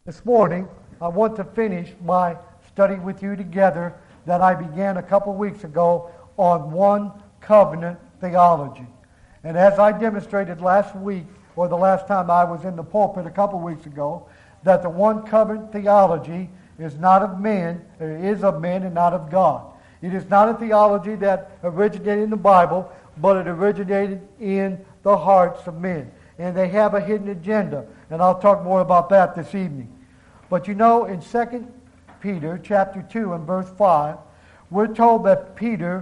This morning, I want to finish my study with you together that I began a couple weeks ago on one covenant theology. And as I demonstrated last week, or the last time I was in the pulpit a couple weeks ago, that the one covenant theology is not of men, it is of men and not of God. It is not a theology that originated in the Bible, but it originated in the hearts of men. And they have a hidden agenda, and I'll talk more about that this evening. But you know, in 2 Peter chapter 2 and verse 5, we're told that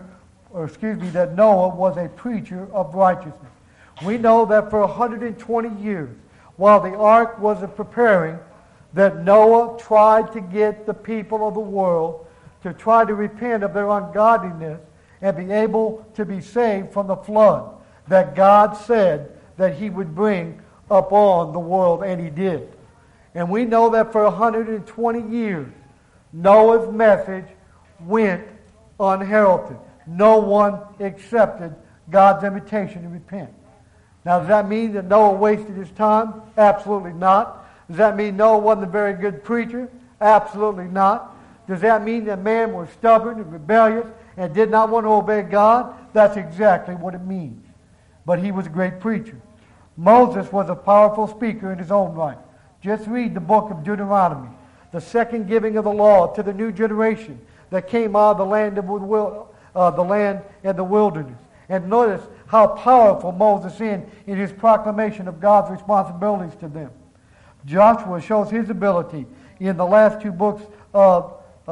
that Noah was a preacher of righteousness. We know that for 120 years, while the ark was preparing, that Noah tried to get the people of the world to try to repent of their ungodliness and be able to be saved from the flood that God said that he would bring upon the world, and he did. And we know that for 120 years, Noah's message went unheralded. No one accepted God's invitation to repent. Now, does that mean that Noah wasted his time? Absolutely not. Does that mean Noah wasn't a very good preacher? Absolutely not. Does that mean that man was stubborn and rebellious and did not want to obey God? That's exactly what it means. But he was a great preacher. Moses was a powerful speaker in his own right. Just read the book of Deuteronomy, the second giving of the law to the new generation that came out of the land and the wilderness. And notice how powerful Moses is in his proclamation of God's responsibilities to them. Joshua shows his ability in the last two books of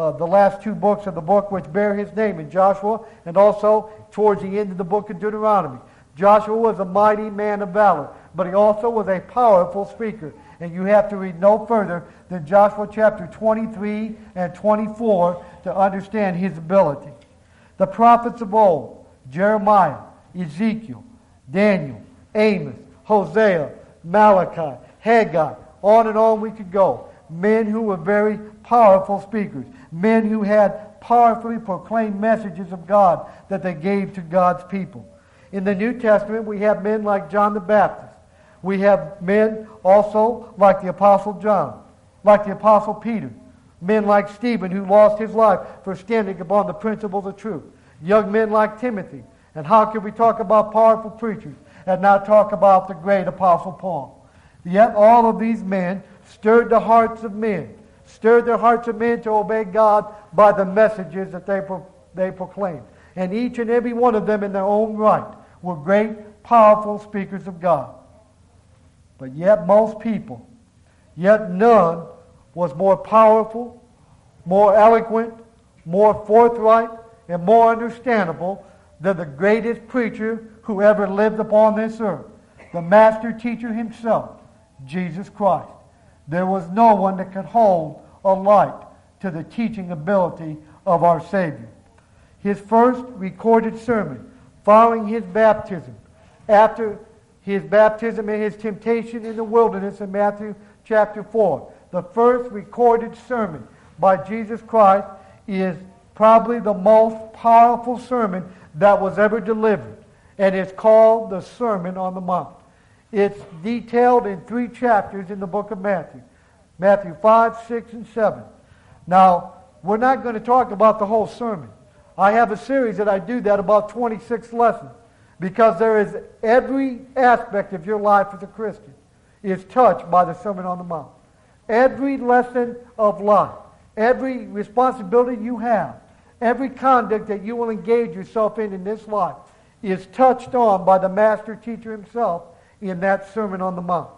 the book which bear his name in Joshua, and also towards the end of the book of Deuteronomy. Joshua was a mighty man of valor, but he also was a powerful speaker. And you have to read no further than Joshua chapter 23 and 24 to understand his ability. The prophets of old, Jeremiah, Ezekiel, Daniel, Amos, Hosea, Malachi, Haggai, on and on we could go. Men who were very powerful speakers. Men who had powerfully proclaimed messages of God that they gave to God's people. In the New Testament, we have men like John the Baptist. We have men also like the Apostle John, like the Apostle Peter. Men like Stephen, who lost his life for standing upon the principles of truth. Young men like Timothy. And how can we talk about powerful preachers and not talk about the great Apostle Paul? Yet all of these men stirred the hearts of men, stirred their hearts of men to obey God by the messages that they proclaimed. And each and every one of them in their own right were great, powerful speakers of God. But yet most people, yet none was more powerful, more eloquent, more forthright, and more understandable than the greatest preacher who ever lived upon this earth, the master teacher himself, Jesus Christ. There was no one that could hold a light to the teaching ability of our Savior. His first recorded sermon following his baptism, after his baptism and his temptation in the wilderness in Matthew chapter 4, the first recorded sermon by Jesus Christ is probably the most powerful sermon that was ever delivered, and it's called the Sermon on the Mount. It's detailed in 3 chapters in the book of Matthew. Matthew 5, 6, and 7. Now, we're not going to talk about the whole sermon. I have a series that I do that about 26 lessons, because there is every aspect of your life as a Christian is touched by the Sermon on the Mount. Every lesson of life, every responsibility you have, every conduct that you will engage yourself in this life is touched on by the master teacher himself in that Sermon on the Mount.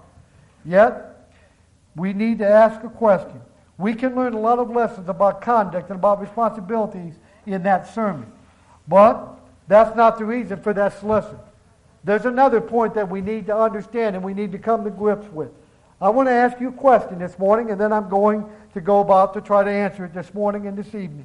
Yet, we need to ask a question. We can learn a lot of lessons about conduct and about responsibilities in that sermon. But that's not the reason for that lesson. There's another point that we need to understand and we need to come to grips with. I want to ask you a question this morning, and then I'm going to go about to try to answer it this morning and this evening.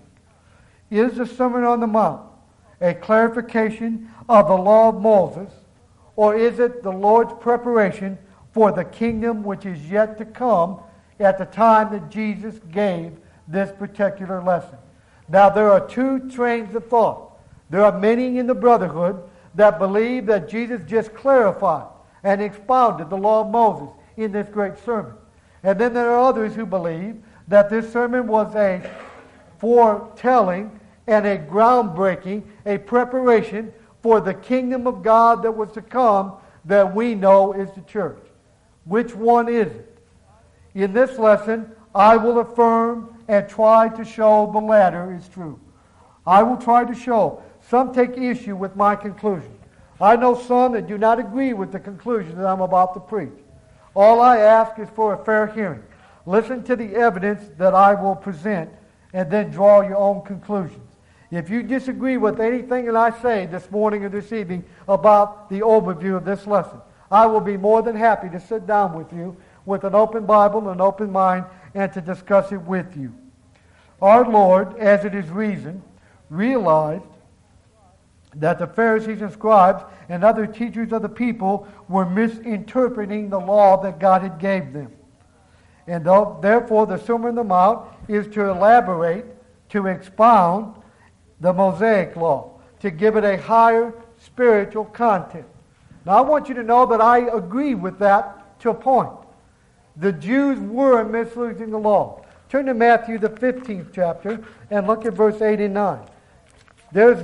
Is the Sermon on the Mount a clarification of the law of Moses, or is it the Lord's preparation for the kingdom which is yet to come at the time that Jesus gave this particular lesson? Now, there are 2 trains of thought. There are many in the brotherhood that believe that Jesus just clarified and expounded the law of Moses in this great sermon. And then there are others who believe that this sermon was a foretelling and a groundbreaking, a preparation for the kingdom of God that was to come that we know is the church. Which one is it? In this lesson, I will affirm and try to show the latter is true. I will try to show. Some take issue with my conclusion. I know some that do not agree with the conclusion that I'm about to preach. All I ask is for a fair hearing. Listen to the evidence that I will present and then draw your own conclusions. If you disagree with anything that I say this morning or this evening about the overview of this lesson, I will be more than happy to sit down with you with an open Bible and an open mind and to discuss it with you. Our Lord, as it is reasoned, realized that the Pharisees and scribes and other teachers of the people were misinterpreting the law that God had gave them. And therefore the Sermon on the Mount is to elaborate, to expound the Mosaic law, to give it a higher spiritual content. Now I want you to know that I agree with that to a point. The Jews were misusing the law. Turn to Matthew the 15th chapter and look at verse 8 and 9. It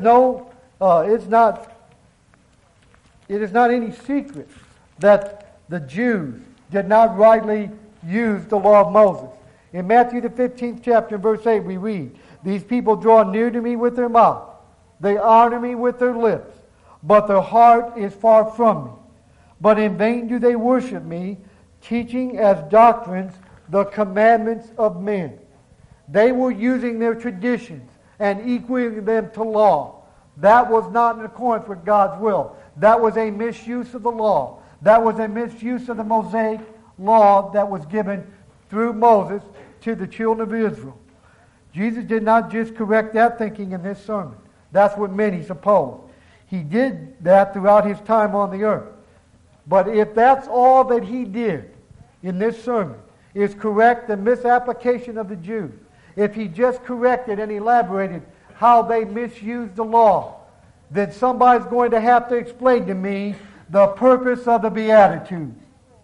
is not any secret that the Jews did not rightly use the law of Moses. In Matthew the 15th chapter, verse 8, we read, "These people draw near to me with their mouth. They honor me with their lips, but their heart is far from me. But in vain do they worship me, teaching as doctrines the commandments of men." They were using their traditions and equating them to law. That was not in accordance with God's will. That was a misuse of the law. That was a misuse of the Mosaic law that was given through Moses to the children of Israel. Jesus did not just correct that thinking in this sermon. That's what many suppose. He did that throughout his time on the earth. But if that's all that he did in this sermon, is correct the misapplication of the Jews, if he just corrected and elaborated how they misused the law, then somebody's going to have to explain to me the purpose of the Beatitudes.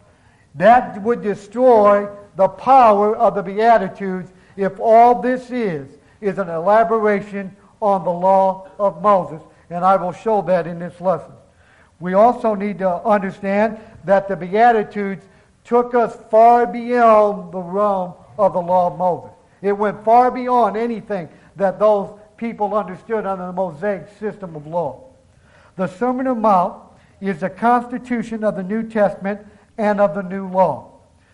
That would destroy the power of the Beatitudes if all this is an elaboration on the law of Moses. And I will show that in this lesson. We also need to understand that the Beatitudes took us far beyond the realm of the law of Moses. It went far beyond anything that those people understood under the Mosaic system of law. The Sermon on the Mount is the constitution of the New Testament and of the new law.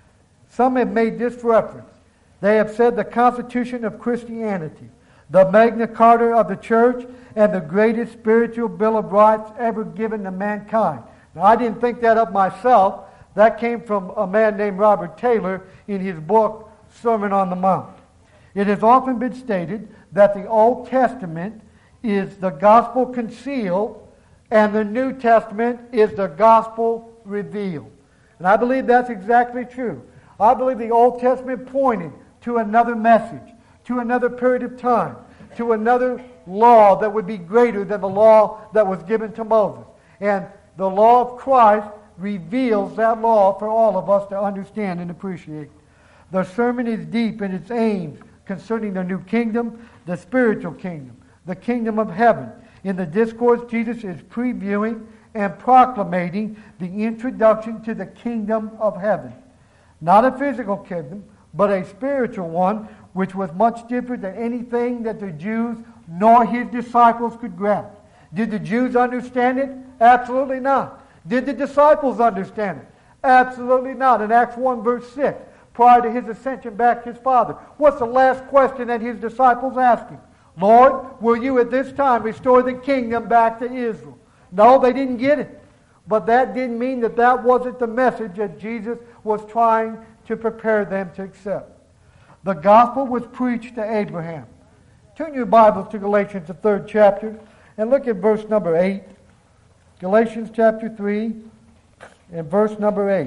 Some have made this reference. They have said the constitution of Christianity, the Magna Carta of the church, and the greatest spiritual bill of rights ever given to mankind. Now, I didn't think that up myself. That came from a man named Robert Taylor in his book, Sermon on the Mount. It has often been stated that the Old Testament is the gospel concealed and the New Testament is the gospel revealed. And I believe that's exactly true. I believe the Old Testament pointed to another message, to another period of time, to another law that would be greater than the law that was given to Moses. And the law of Christ reveals that law for all of us to understand and appreciate. The sermon is deep in its aims concerning the new kingdom, the spiritual kingdom, the kingdom of heaven. In the discourse, Jesus is previewing and proclamating the introduction to the kingdom of heaven. Not a physical kingdom, but a spiritual one, which was much different than anything that the Jews nor his disciples could grasp. Did the Jews understand it? Absolutely not. Did the disciples understand it? Absolutely not. In Acts 1 verse 6, prior to his ascension back to his Father, what's the last question that his disciples asked him? Lord, will you at this time restore the kingdom back to Israel? No, they didn't get it. But that didn't mean that that wasn't the message that Jesus was trying to prepare them to accept. The gospel was preached to Abraham. Turn your Bibles to Galatians, the 3rd chapter, and look at verse number 8. Galatians chapter 3 and verse number 8.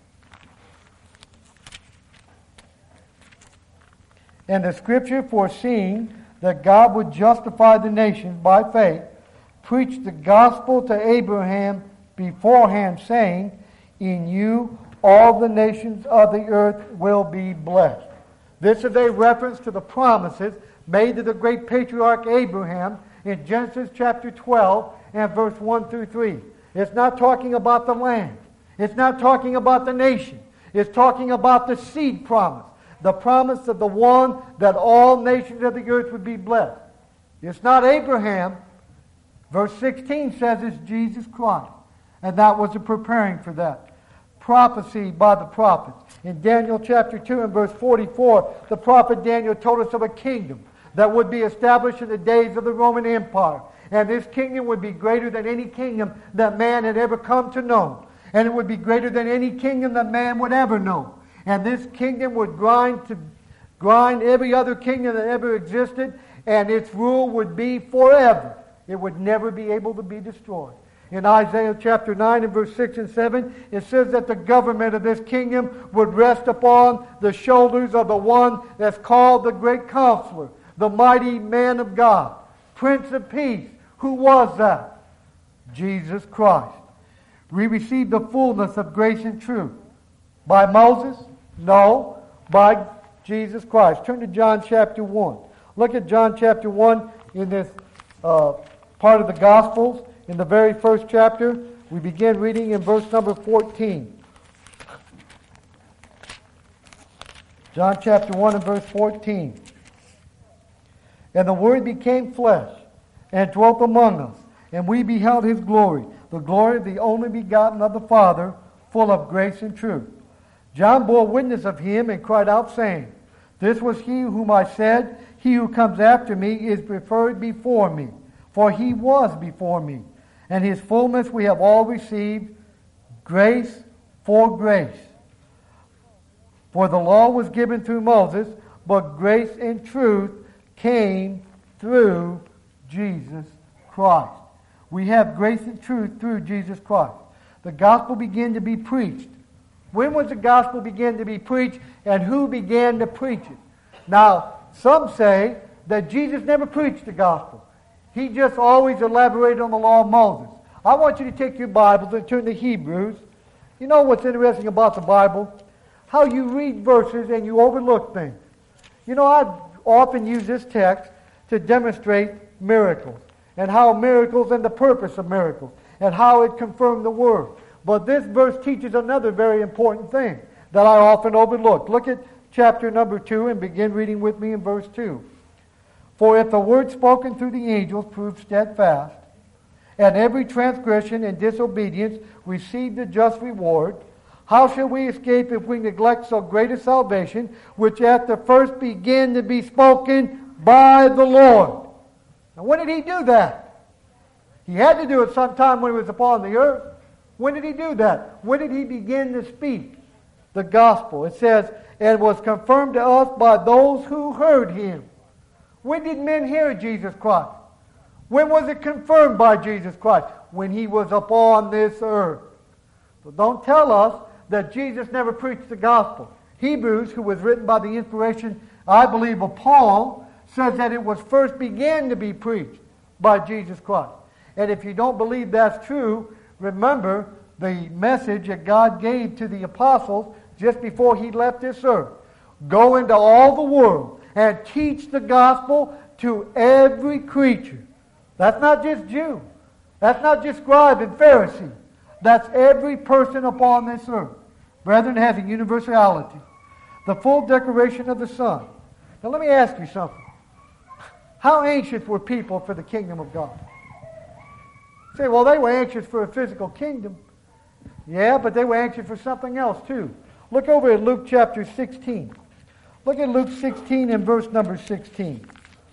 And the scripture, foreseeing that God would justify the nations by faith, preached the gospel to Abraham beforehand, saying, in you all the nations of the earth will be blessed. This is a reference to the promises made to the great patriarch Abraham in Genesis chapter 12 and verse 1 through 3. It's not talking about the land. It's not talking about the nation. It's talking about the seed promise. The promise of the one that all nations of the earth would be blessed. It's not Abraham. Verse 16 says it's Jesus Christ. And that was a preparing for that. Prophecy by the prophets. In Daniel chapter 2 and verse 44, the prophet Daniel told us of a kingdom that would be established in the days of the Roman Empire. And this kingdom would be greater than any kingdom that man had ever come to know. And it would be greater than any kingdom that man would ever know. And this kingdom would grind every other kingdom that ever existed, and its rule would be forever. It would never be able to be destroyed. In Isaiah chapter 9 and verse 6 and 7, it says that the government of this kingdom would rest upon the shoulders of the one that's called the Great Counselor, the mighty man of God, Prince of Peace. Who was that? Jesus Christ. We received the fullness of grace and truth. By Moses? No. By Jesus Christ. Turn to John chapter 1. Look at John chapter 1 in this part of the Gospels. In the very first chapter, we begin reading in verse number 14. John chapter 1 and verse 14. And the Word became flesh and dwelt among us, and we beheld His glory, the glory of the only begotten of the Father, full of grace and truth. John bore witness of Him and cried out, saying, This was He whom I said, He who comes after me is preferred before me, for He was before me. And His fullness we have all received, grace for grace. For the law was given through Moses, but grace and truth came through Jesus Christ. We have grace and truth through Jesus Christ. The gospel began to be preached. When was the gospel begin to be preached, and who began to preach it? Now, some say that Jesus never preached the gospel. He just always elaborated on the law of Moses. I want you to take your Bibles and turn to Hebrews. You know what's interesting about the Bible? How you read verses and you overlook things. You know, I've often used this text to demonstrate miracles, and how miracles and the purpose of miracles, and how it confirmed the Word. But this verse teaches another very important thing that I often overlook. Look at chapter number 2 and begin reading with me in verse 2. For if the word spoken through the angels proved steadfast, and every transgression and disobedience received a just reward, how shall we escape if we neglect so great a salvation, which at the first began to be spoken by the Lord? Now, when did He do that? He had to do it sometime when He was upon the earth. When did He do that? When did He begin to speak the gospel? It says, and was confirmed to us by those who heard Him. When did men hear Jesus Christ? When was it confirmed by Jesus Christ? When He was upon this earth. So don't tell us that Jesus never preached the gospel. Hebrews, who was written by the inspiration, I believe, of Paul, says that it was first began to be preached by Jesus Christ. And if you don't believe that's true, remember the message that God gave to the apostles just before He left this earth. Go into all the world and teach the gospel to every creature. That's not just Jew. That's not just scribe and Pharisee. That's every person upon this earth. Brethren, it has a universality. The full declaration of the Son. Now let me ask you something. How anxious were people for the kingdom of God? You say, well, they were anxious for a physical kingdom. Yeah, but they were anxious for something else too. Look over at Luke chapter 16. Look at Luke 16 and verse number 16.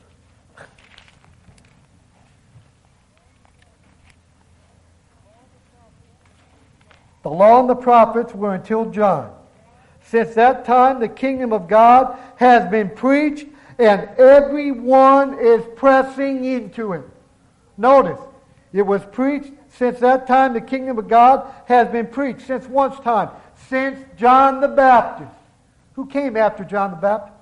The law and the prophets were until John. Since that time, the kingdom of God has been preached, and everyone is pressing into it. Notice, it was preached since that time. The kingdom of God has been preached. Since what time? Since John the Baptist. Who came after John the Baptist?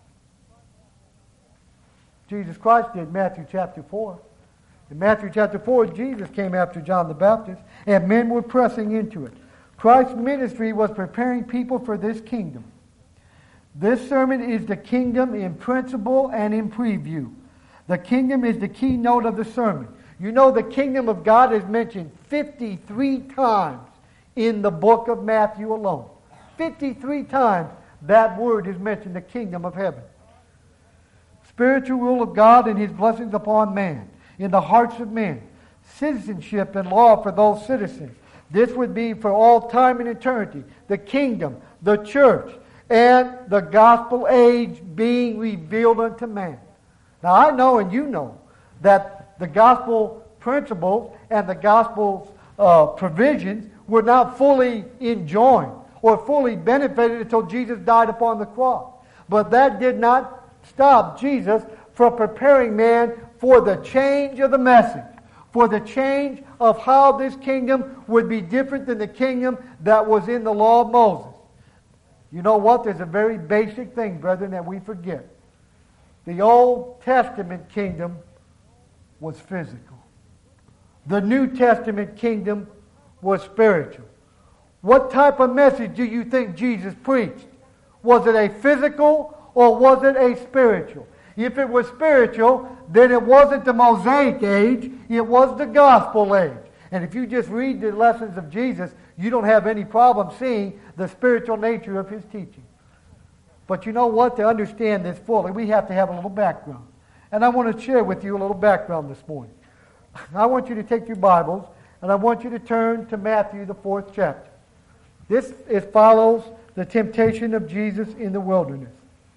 Jesus Christ did, Matthew chapter 4. In Matthew chapter 4, Jesus came after John the Baptist, and men were pressing into it. Christ's ministry was preparing people for this kingdom. This sermon is the kingdom in principle and in preview. The kingdom is the keynote of the sermon. You know, the kingdom of God is mentioned 53 times in the book of Matthew alone. 53 times that word is mentioned, the kingdom of heaven. Spiritual rule of God and his blessings upon man, in the hearts of men. Citizenship and law for those citizens. This would be for all time and eternity. The kingdom, the church, and the gospel age being revealed unto man. Now I know and you know that the gospel principles and the gospel's provisions were not fully enjoined or fully benefited until Jesus died upon the cross. But that did not stop Jesus from preparing man for the change of the message, for the change of how this kingdom would be different than the kingdom that was in the law of Moses. You know what? There's a very basic thing, brethren, that we forget. The Old Testament kingdom was physical. The New Testament kingdom was spiritual. What type of message do you think Jesus preached? Was it a physical or was it a spiritual? If it was spiritual, then it wasn't the Mosaic age, it was the gospel age. And if you just read the lessons of Jesus, you don't have any problem seeing the spiritual nature of his teaching. But you know what? To understand this fully, we have to have a little background. And I want to share with you a little background this morning. I want you to take your Bibles, and I want you to turn to Matthew, the 4th chapter. This follows the temptation of Jesus in the wilderness.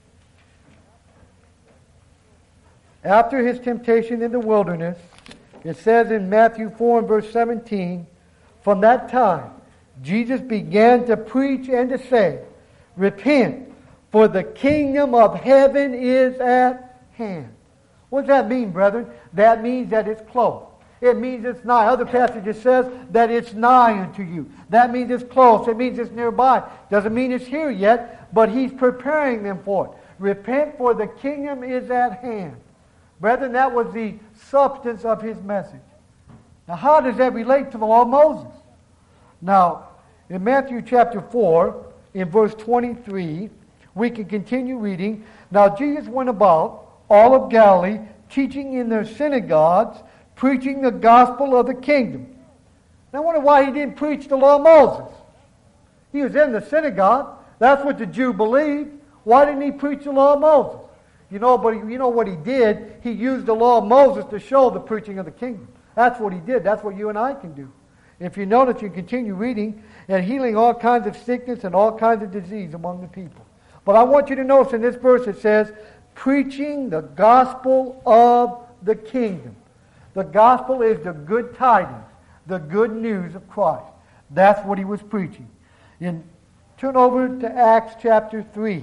After his temptation in the wilderness, it says in Matthew 4 and verse 17, from that time, Jesus began to preach and to say, repent, for the kingdom of heaven is at hand. What does that mean, brethren? That means that it's close. It means it's nigh. Other passages says that it's nigh unto you. That means it's close. It means it's nearby. Doesn't mean it's here yet, but he's preparing them for it. Repent, for the kingdom is at hand. Brethren, that was the substance of his message. Now, how does that relate to the law of Moses? Now, in Matthew chapter 4, in verse 23, we can continue reading. Now, Jesus went about all of Galilee, teaching in their synagogues, preaching the gospel of the kingdom. Now, I wonder why he didn't preach the law of Moses. He was in the synagogue. That's what the Jew believed. Why didn't he preach the law of Moses? You know, but you know what he did? He used the law of Moses to show the preaching of the kingdom. That's what he did. That's what you and I can do. If you notice, you continue reading and healing all kinds of sickness and all kinds of disease among the people. But I want you to notice in this verse it says, preaching the gospel of the kingdom. The gospel is the good tidings, the good news of Christ. That's what he was preaching. Turn over to Acts chapter 3.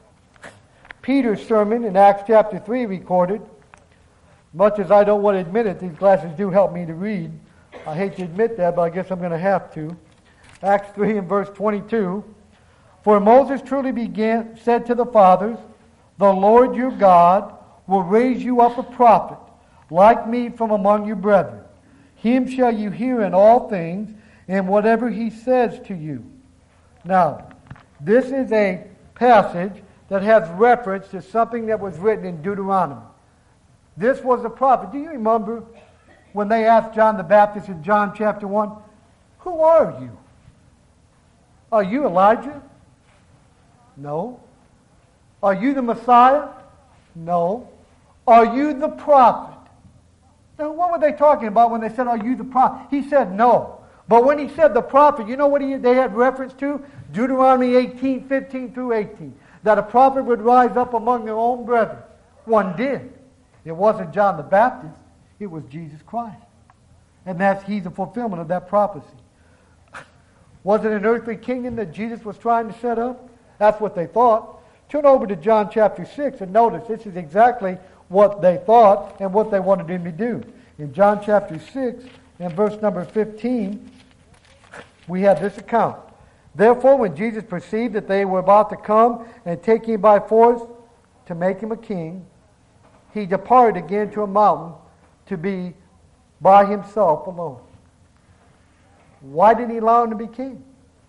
Peter's sermon in Acts chapter 3 recorded. Much as I don't want to admit it, these glasses do help me to read. I hate to admit that, but I guess I'm going to have to. Acts 3 and verse 22. For Moses truly said to the fathers, the Lord your God will raise you up a prophet like me from among your brethren. Him shall you hear in all things, and whatever he says to you. Now, this is a passage that has reference to something that was written in Deuteronomy. This was a prophet. Do you remember when they asked John the Baptist in John chapter 1, who are you? Are you Elijah? No. Are you the Messiah? No. Are you the prophet? Now, what were they talking about when they said, are you the prophet? He said no. But when he said the prophet, you know what they had reference to? Deuteronomy 18, 15 through 18. That a prophet would rise up among their own brethren. One did. It wasn't John the Baptist. It was Jesus Christ. And he's the fulfillment of that prophecy. Was it an earthly kingdom that Jesus was trying to set up? That's what they thought. Turn over to John chapter 6 and notice this is exactly what they thought and what they wanted him to do. In John chapter 6 and verse number 15, we have this account. Therefore, when Jesus perceived that they were about to come and take him by force to make him a king, he departed again to a mountain to be by himself alone. Why didn't he allow him to be king?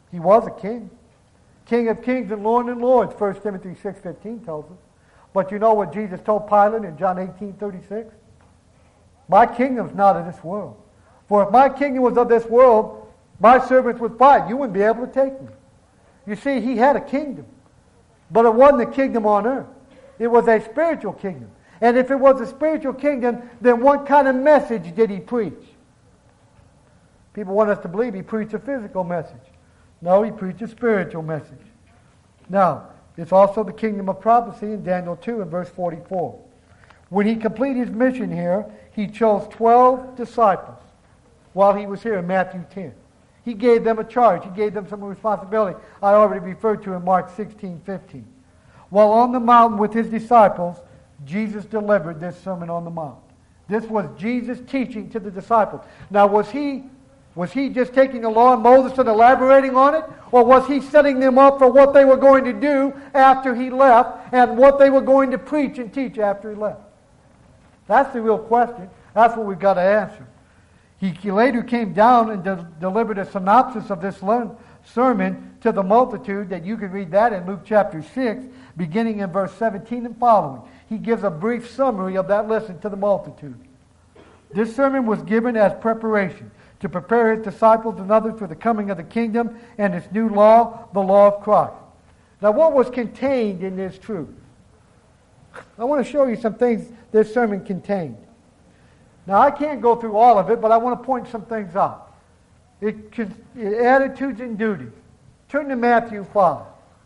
He was a king. King of kings and Lord and lords, 1 Timothy 6:15 tells us. But you know what Jesus told Pilate in John 18:36? My kingdom's not of this world. For if my kingdom was of this world, my servants would fight. You wouldn't be able to take me. You see, he had a kingdom. But it wasn't a kingdom on earth. It was a spiritual kingdom. And if it was a spiritual kingdom, then what kind of message did he preach? People want us to believe he preached a physical message. No, he preached a spiritual message. Now, it's also the kingdom of prophecy in Daniel 2 and verse 44. When he completed his mission here, he chose 12 disciples while he was here in Matthew 10. He gave them a charge. He gave them some responsibility I already referred to in Mark 16:15. While on the mountain with his disciples, Jesus delivered this Sermon on the Mount. This was Jesus teaching to the disciples. Now, was he just taking the law of Moses and elaborating on it? Or was he setting them up for what they were going to do after he left and what they were going to preach and teach after he left? That's the real question. That's what we've got to answer. He later came down and delivered a synopsis of this sermon to the multitude, that you can read that in Luke chapter 6, beginning in verse 17 and following. He gives a brief summary of that lesson to the multitude. This sermon was given as preparation to prepare his disciples and others for the coming of the kingdom and its new law, the law of Christ. Now, what was contained in this truth? I want to show you some things this sermon contained. Now, I can't go through all of it, but I want to point some things out. Attitudes and duties. Turn to Matthew 5.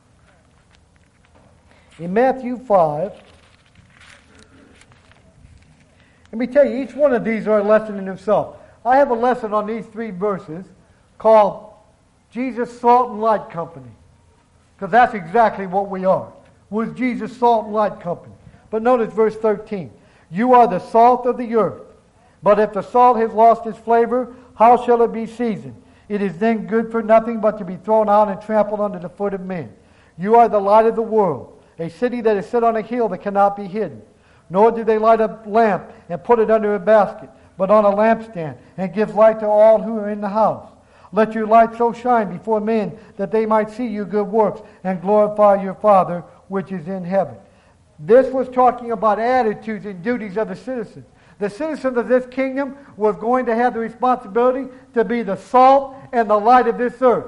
In Matthew 5, let me tell you, each one of these are a lesson in themselves. I have a lesson on these 3 verses called Jesus Salt and Light Company, because that's exactly what we are. We're Jesus Salt and Light Company. But notice verse 13. You are the salt of the earth. But if the salt has lost its flavor, how shall it be seasoned? It is then good for nothing but to be thrown out and trampled under the foot of men. You are the light of the world. A city that is set on a hill that cannot be hidden. Nor do they light a lamp and put it under a basket, but on a lampstand, and gives light to all who are in the house. Let your light so shine before men that they might see your good works and glorify your Father which is in heaven. This was talking about attitudes and duties of the citizens. The citizens of this kingdom was going to have the responsibility to be the salt and the light of this earth.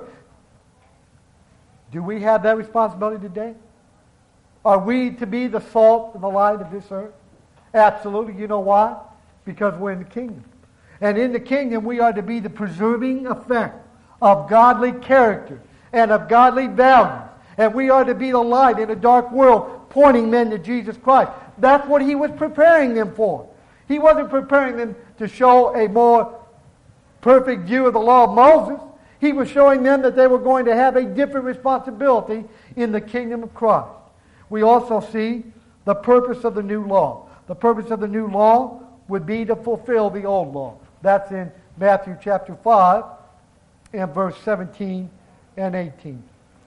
Do we have that responsibility today? Are we to be the salt and the light of this earth? Absolutely. You know why? Because we're in the kingdom. And in the kingdom, we are to be the preserving effect of godly character and of godly values. And we are to be the light in a dark world, pointing men to Jesus Christ. That's what he was preparing them for. He wasn't preparing them to show a more perfect view of the law of Moses. He was showing them that they were going to have a different responsibility in the kingdom of Christ. We also see the purpose of the new law. The purpose of the new law would be to fulfill the old law. That's in Matthew chapter 5 and verse 17 and 18.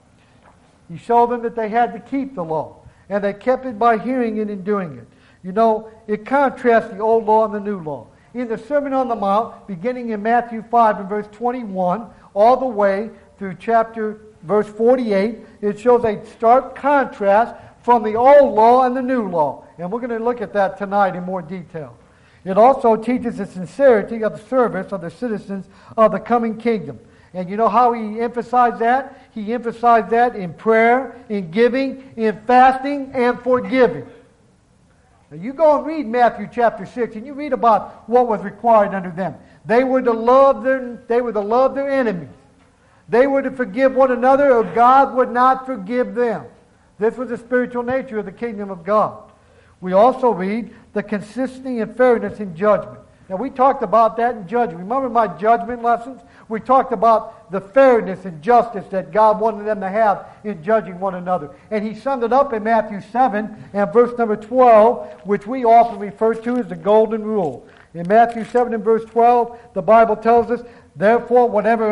He showed them that they had to keep the law, and they kept it by hearing it and doing it. You know, it contrasts the old law and the new law. In the Sermon on the Mount, beginning in Matthew 5 and verse 21, all the way through verse 48, it shows a stark contrast from the old law and the new law. And we're going to look at that tonight in more detail. It also teaches the sincerity of the service of the citizens of the coming kingdom. And you know how he emphasized that? He emphasized that in prayer, in giving, in fasting, and forgiving. Now you go and read Matthew chapter 6, and you read about what was required under them. They were to love their enemies. They were to forgive one another, or God would not forgive them. This was the spiritual nature of the kingdom of God. We also read the consistency and fairness in judgment. Now, we talked about that in judgment. Remember my judgment lessons? We talked about the fairness and justice that God wanted them to have in judging one another. And he summed it up in Matthew 7 and verse number 12, which we often refer to as the golden rule. In Matthew 7 and verse 12, the Bible tells us, therefore,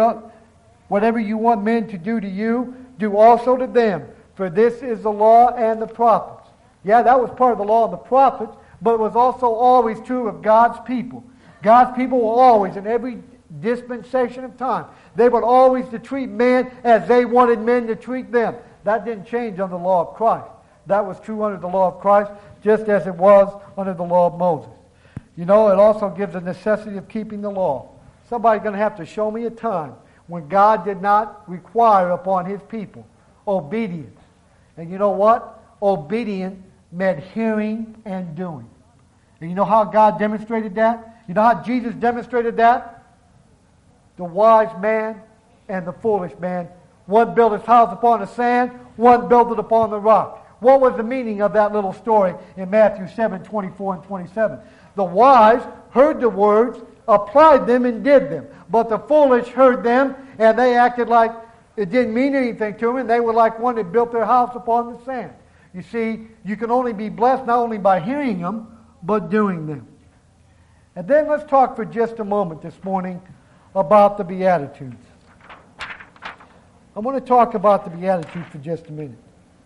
whatever you want men to do to you, do also to them. For this is the law and the prophets. Yeah, that was part of the law and the prophets, but it was also always true of God's people. God's people will always, in every dispensation of time. They would always treat man as they wanted men to treat them. That didn't change under the law of Christ. That was true under the law of Christ, just as it was under the law of Moses. You know, it also gives the necessity of keeping the law. Somebody's going to have to show me a time when God did not require upon his people obedience. And you know what? Obedience meant hearing and doing. And you know how God demonstrated that? You know how Jesus demonstrated that? The wise man and the foolish man. One built his house upon the sand, one built it upon the rock. What was the meaning of that little story in Matthew 7, 24 and 27? The wise heard the words, applied them, and did them. But the foolish heard them, and they acted like it didn't mean anything to them, and they were like one that built their house upon the sand. You see, you can only be blessed not only by hearing them, but doing them. And then let's talk for just a moment this morning about the Beatitudes. I want to talk about the Beatitudes for just a minute.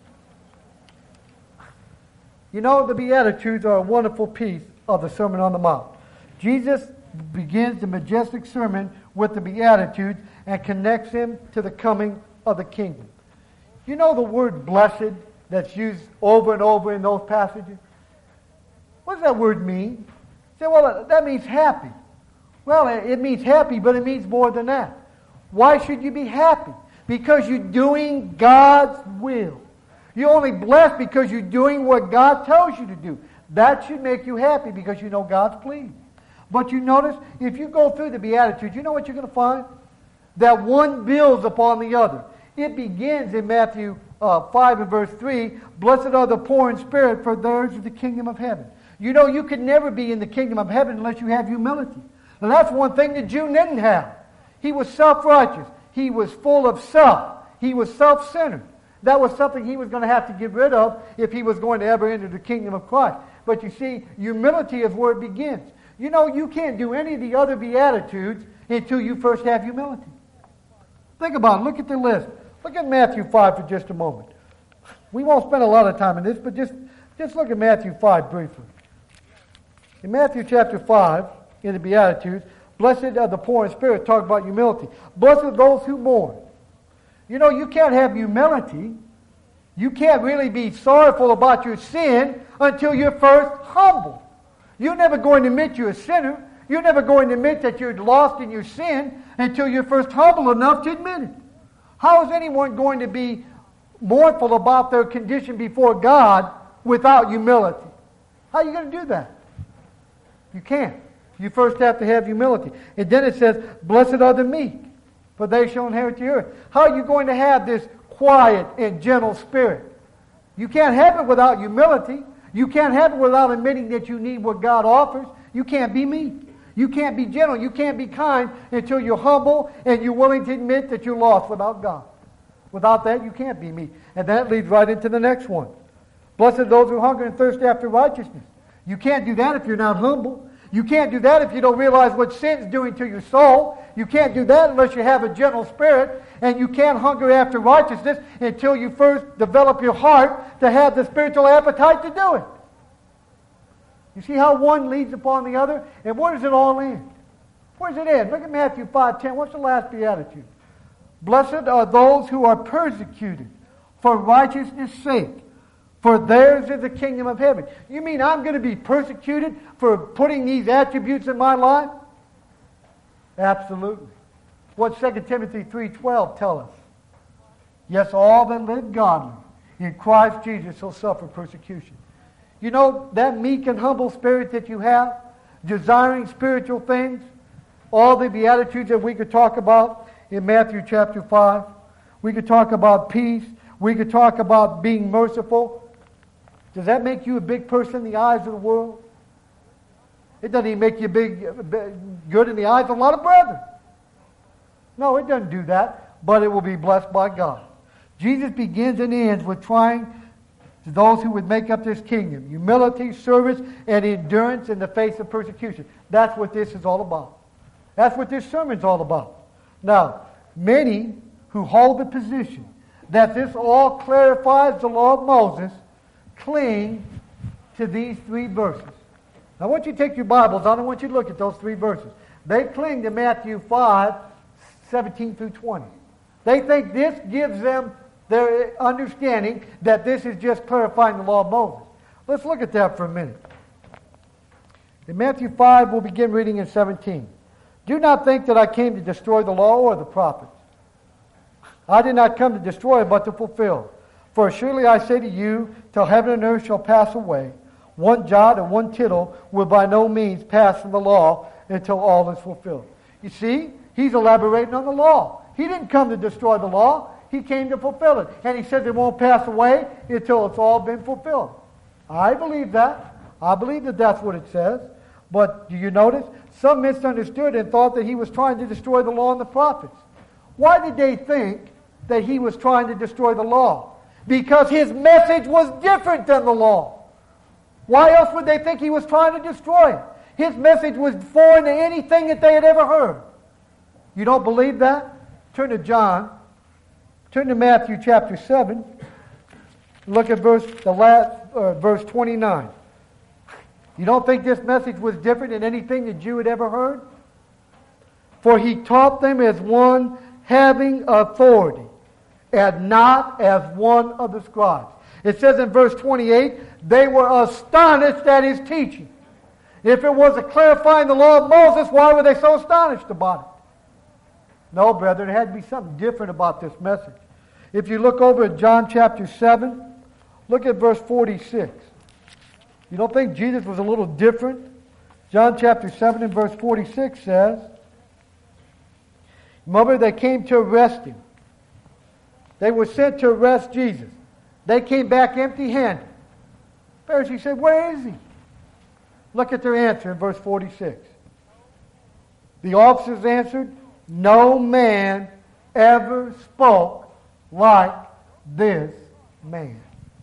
You know, the Beatitudes are a wonderful piece of the Sermon on the Mount. Jesus begins the majestic sermon with the Beatitudes and connects him to the coming of the kingdom. You know the word blessed that's used over and over in those passages? What does that word mean? You say, well, that means happy. Well, it means happy, but it means more than that. Why should you be happy? Because you're doing God's will. You're only blessed because you're doing what God tells you to do. That should make you happy because you know God's pleased. But you notice, if you go through the Beatitudes, you know what you're going to find? That one builds upon the other. It begins in Matthew 5 and verse 3, blessed are the poor in spirit, for theirs is the kingdom of heaven. You know, you can never be in the kingdom of heaven unless you have humility. Now that's one thing the Jew didn't have. He was self-righteous. He was full of self. He was self-centered. That was something he was going to have to get rid of if he was going to ever enter the kingdom of Christ. But you see, humility is where it begins. You know, you can't do any of the other Beatitudes until you first have humility. Think about it. Look at the list. Look at Matthew 5 for just a moment. We won't spend a lot of time on this, but just look at Matthew 5 briefly. In Matthew chapter 5, in the Beatitudes, blessed are the poor in spirit, talk about humility. Blessed are those who mourn. You know, you can't have humility. You can't really be sorrowful about your sin until you're first humble. You're never going to admit you're a sinner. You're never going to admit that you're lost in your sin until you're first humble enough to admit it. How is anyone going to be mournful about their condition before God without humility? How are you going to do that? You can't. You first have to have humility. And then it says, blessed are the meek, for they shall inherit the earth. How are you going to have this quiet and gentle spirit? You can't have it without humility. You can't have it without admitting that you need what God offers. You can't be meek. You can't be gentle. You can't be kind until you're humble and you're willing to admit that you're lost without God. Without that, you can't be meek. And that leads right into the next one. Blessed are those who hunger and thirst after righteousness. You can't do that if you're not humble. You can't do that if you don't realize what sin's doing to your soul. You can't do that unless you have a gentle spirit. And you can't hunger after righteousness until you first develop your heart to have the spiritual appetite to do it. You see how one leads upon the other? And where does it all end? Where does it end? Look at Matthew 5:10. What's the last beatitude? Blessed are those who are persecuted for righteousness' sake, for theirs is the kingdom of heaven. You mean I'm going to be persecuted for putting these attributes in my life? Absolutely. What 2 Timothy 3:12 tell us? Yes, all that live godly in Christ Jesus will suffer persecution. You know, that meek and humble spirit that you have, desiring spiritual things, all the Beatitudes that we could talk about in Matthew chapter 5. We could talk about peace. We could talk about being merciful. Does that make you a big person in the eyes of the world? It doesn't even make you good in the eyes of a lot of brethren. No, it doesn't do that, but it will be blessed by God. Jesus begins and ends with trying to those who would make up this kingdom. Humility, service, and endurance in the face of persecution. That's what this is all about. That's what this sermon's all about. Now, many who hold the position that this all clarifies the law of Moses cling to these three verses. Now, I want you to take your Bibles out. I want you to look at those three verses. They cling to Matthew 5, 17 through 20. They think this gives them their understanding that this is just clarifying the law of Moses. Let's look at that for a minute. In Matthew 5, we'll begin reading in 17. Do not think that I came to destroy the law or the prophets. I did not come to destroy, but to fulfill. For surely I say to you, till heaven and earth shall pass away, one jot and one tittle will by no means pass from the law until all is fulfilled. You see, he's elaborating on the law. He didn't come to destroy the law. He came to fulfill it. And he says it won't pass away until it's all been fulfilled. I believe that. I believe that that's what it says. But do you notice? Some misunderstood and thought that he was trying to destroy the law and the prophets. Why did they think that he was trying to destroy the law? Because his message was different than the law. Why else would they think he was trying to destroy it? His message was foreign to anything that they had ever heard. You don't believe that? Turn to Matthew chapter 7. Look at verse 29. You don't think this message was different than anything that you had ever heard? For he taught them as one having authority, and not as one of the scribes. It says in verse 28, they were astonished at his teaching. If it was a clarifying the law of Moses, why were they so astonished about it? No, brethren, there had to be something different about this message. If you look over at John chapter 7, look at verse 46. You don't think Jesus was a little different? John chapter 7 and verse 46 says, remember, they came to arrest him. They were sent to arrest Jesus. They came back empty-handed. Pharisees said, where is he? Look at their answer in verse 46. The officers answered, no man ever spoke like this man.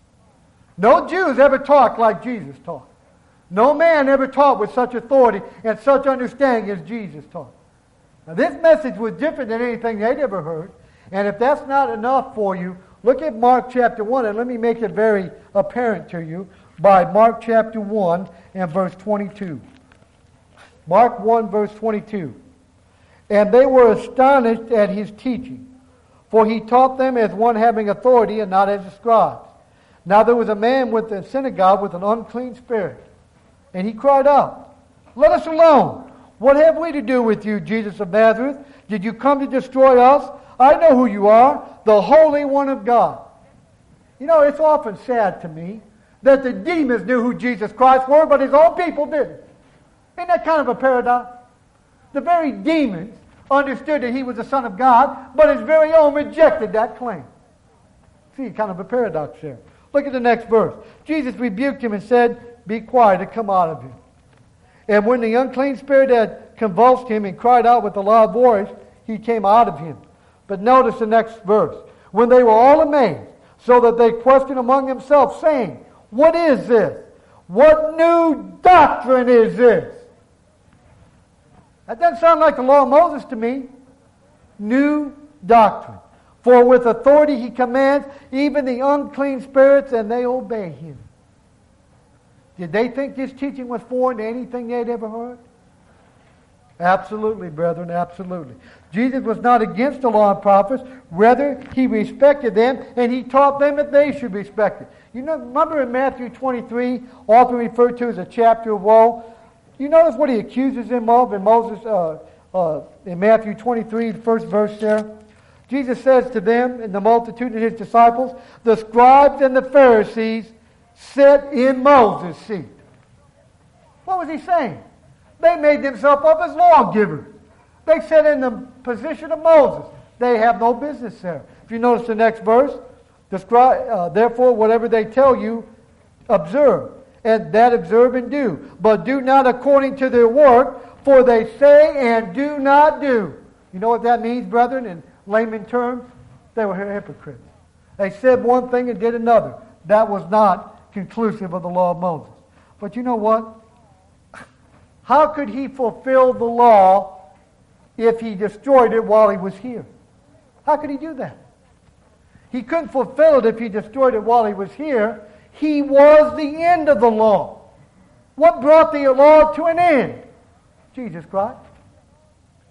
No Jews ever talked like Jesus taught. No man ever taught with such authority and such understanding as Jesus taught. Now this message was different than anything they'd ever heard. And if that's not enough for you, look at Mark chapter 1, and let me make it very apparent to you by Mark chapter 1 and verse 22. Mark 1 verse 22. And they were astonished at his teaching, for he taught them as one having authority and not as the scribes. Now there was a man with the synagogue with an unclean spirit, and he cried out, let us alone. What have we to do with you, Jesus of Nazareth? Did you come to destroy us? I know who you are, the Holy One of God. You know, it's often sad to me that the demons knew who Jesus Christ were, but his own people didn't. Isn't that kind of a paradox? The very demons understood that he was the Son of God, but his very own rejected that claim. See, kind of a paradox there. Look at the next verse. Jesus rebuked him and said, be quiet and come out of him. And when the unclean spirit had convulsed him and cried out with a loud voice, he came out of him. But notice the next verse. When they were all amazed, so that they questioned among themselves, saying, what is this? What new doctrine is this? That doesn't sound like the law of Moses to me. New doctrine. For with authority he commands even the unclean spirits, and they obey him. Did they think this teaching was foreign to anything they'd ever heard? Absolutely, brethren, absolutely. Jesus was not against the law and prophets. Rather, he respected them, and he taught them that they should respect it. You know, remember in Matthew 23, often referred to as a chapter of woe? You notice what he accuses them of in Matthew 23, the first verse there? Jesus says to them and the multitude and his disciples, the scribes and the Pharisees sit in Moses' seat. What was he saying? They made themselves up as lawgivers. They sat in the position of Moses. They have no business there. If you notice the next verse, therefore whatever they tell you, observe, and that observe and do. But do not according to their work, for they say and do not do. You know what that means, brethren, in layman terms? They were hypocrites. They said one thing and did another. That was not conclusive of the law of Moses. But you know what? How could he fulfill the law if he destroyed it while he was here? How could he do that? He couldn't fulfill it if he destroyed it while he was here. He was the end of the law. What brought the law to an end? Jesus Christ.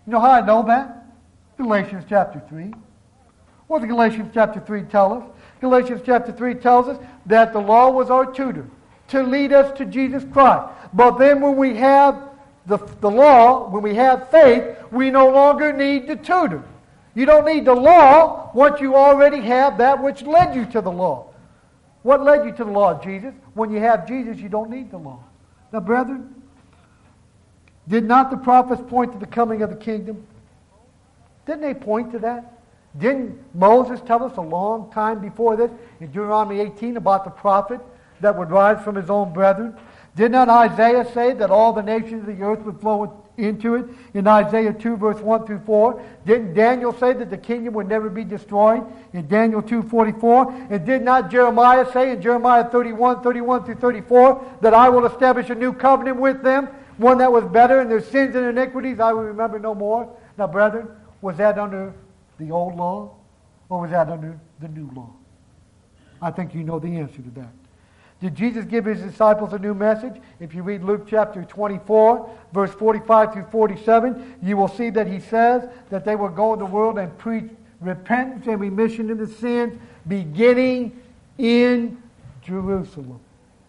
You know how I know that? Galatians chapter 3. What does Galatians chapter 3 tell us? Galatians chapter 3 tells us that the law was our tutor to lead us to Jesus Christ. But then when we have the law, when we have faith, we no longer need the tutor. You don't need the law once you already have that which led you to the law. What led you to the law? Jesus. When you have Jesus, you don't need the law. Now, brethren, did not the prophets point to the coming of the kingdom? Didn't they point to that? Didn't Moses tell us a long time before this in Deuteronomy 18 about the prophet that would rise from his own brethren? Did not Isaiah say that all the nations of the earth would flow into it in Isaiah 2 verse 1 through 4? Didn't Daniel say that the kingdom would never be destroyed in Daniel 2:44? And did not Jeremiah say in Jeremiah 31 through 34 that I will establish a new covenant with them, one that was better, and their sins and iniquities I will remember no more? Now, brethren, was that under the old law or was that under the new law? I think you know the answer to that. Did Jesus give his disciples a new message? If you read Luke chapter 24, verse 45 through 47, you will see that he says that they will go in the world and preach repentance and remission of the sins, beginning in Jerusalem.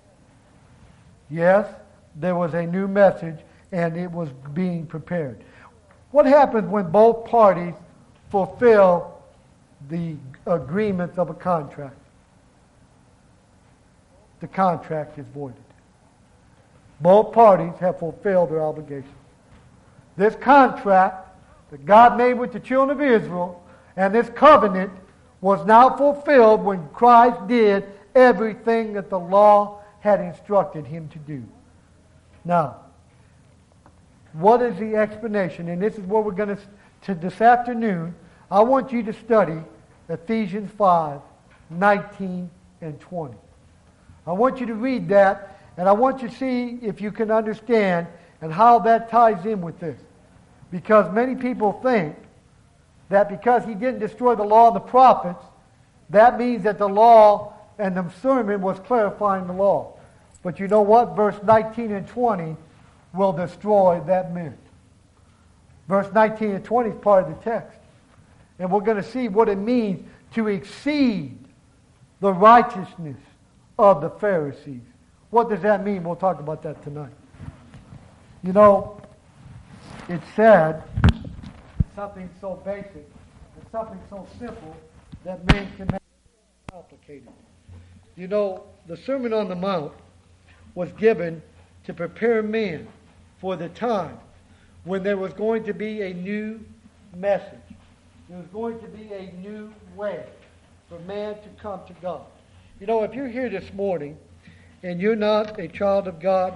Yes, there was a new message, and it was being prepared. What happens when both parties fulfill the agreements of a contract? The contract is voided. Both parties have fulfilled their obligations. This contract that God made with the children of Israel and this covenant was now fulfilled when Christ did everything that the law had instructed him to do. Now, what is the explanation? And this is what we're going to this afternoon. I want you to study Ephesians 5, 19 and 20. I want you to read that, and I want you to see if you can understand and how that ties in with this. Because many people think that because he didn't destroy the law and the prophets, that means that the law and the sermon was clarifying the law. But you know what? Verse 19 and 20 will destroy that myth. Verse 19 and 20 is part of the text. And we're going to see what it means to exceed the righteousness of the Pharisees. What does that mean? We'll talk about that tonight. You know, it's sad, something so basic and something so simple that man can make it complicated. You know, the Sermon on the Mount was given to prepare man for the time when there was going to be a new message. There was going to be a new way for man to come to God. You know, if you're here this morning and you're not a child of God,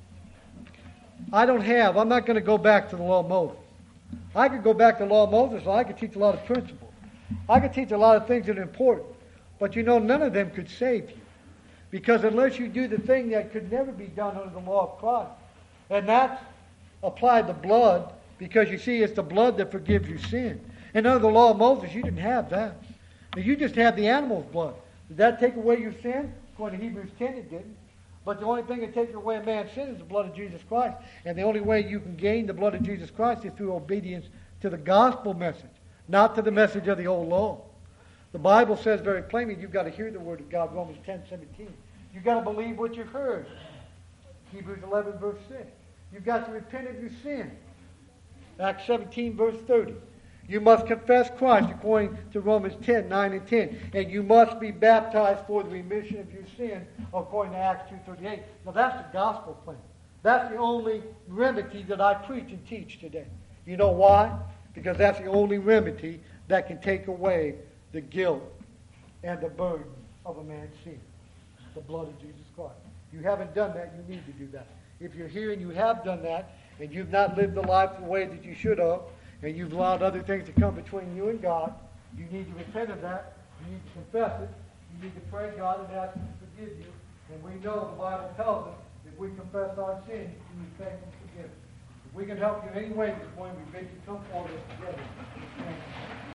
I'm not going to go back to the law of Moses. I could go back to the law of Moses, so I could teach a lot of principles. I could teach a lot of things that are important. But you know, none of them could save you. Because unless you do the thing that could never be done under the law of Christ, and that's apply the blood, because you see, it's the blood that forgives you sin. And under the law of Moses, you didn't have that. You just had the animal's blood. Did that take away your sin? According to Hebrews 10, it didn't. But the only thing that takes away a man's sin is the blood of Jesus Christ. And the only way you can gain the blood of Jesus Christ is through obedience to the gospel message, not to the message of the old law. The Bible says very plainly you've got to hear the word of God, Romans 10:17. You've got to believe what you've heard, Hebrews 11, verse 6. You've got to repent of your sin, Acts 17, verse 30. You must confess Christ according to Romans 10, 9 and 10. And you must be baptized for the remission of your sin according to Acts 2:38. Now that's the gospel plan. That's the only remedy that I preach and teach today. You know why? Because that's the only remedy that can take away the guilt and the burden of a man's sin. The blood of Jesus Christ. If you haven't done that, you need to do that. If you're here and you have done that, and you've not lived the life the way that you should have, and you've allowed other things to come between you and God, you need to repent of that. You need to confess it. You need to pray God and ask Him to forgive you. And we know the Bible tells us if we confess our sins, He is faithful to forgive us. If we can help you in any way this morning, we beg you to come forward together.